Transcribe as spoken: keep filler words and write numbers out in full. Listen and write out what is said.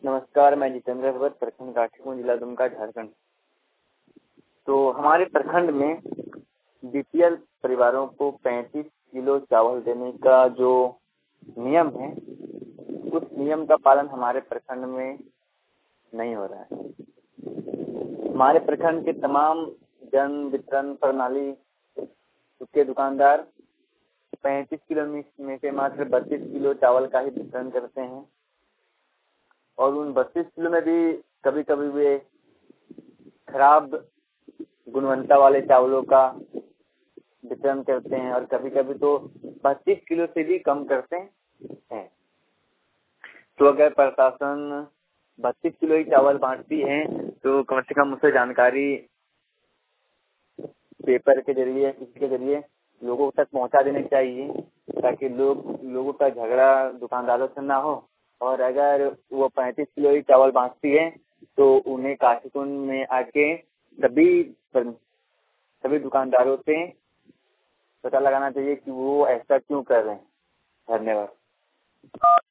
नमस्कार, मैं जितेंद्र भगत, प्रखंड काठीकुंज, जिला दुमका, झारखंड। तो हमारे प्रखंड में बीपीएल परिवारों को पैंतीस किलो चावल देने का जो नियम है, उस नियम का पालन हमारे प्रखंड में नहीं हो रहा है। हमारे प्रखंड के तमाम जन वितरण प्रणाली के दुकानदार पैंतीस किलो में से मात्र बत्तीस किलो चावल का ही वितरण करते हैं और उन बत्तीस किलो में भी कभी कभी वे खराब गुणवत्ता वाले चावलों का वितरण करते हैं और कभी कभी तो बत्तीस किलो से भी कम करते हैं। तो अगर प्रशासन बत्तीस किलो ही चावल बांटती है तो कम से कम उसे जानकारी पेपर के जरिए किसी के जरिए लोगों तक पहुंचा देनी चाहिए, ताकि लोग लोगों का झगड़ा दुकानदारों से ना हो। और अगर वो पैंतीस किलो ही चावल बांटती है तो उन्हें काठीकुंज में आके सभी सभी दुकानदारों से पता लगाना चाहिए कि वो ऐसा क्यों कर रहे हैं। धन्यवाद।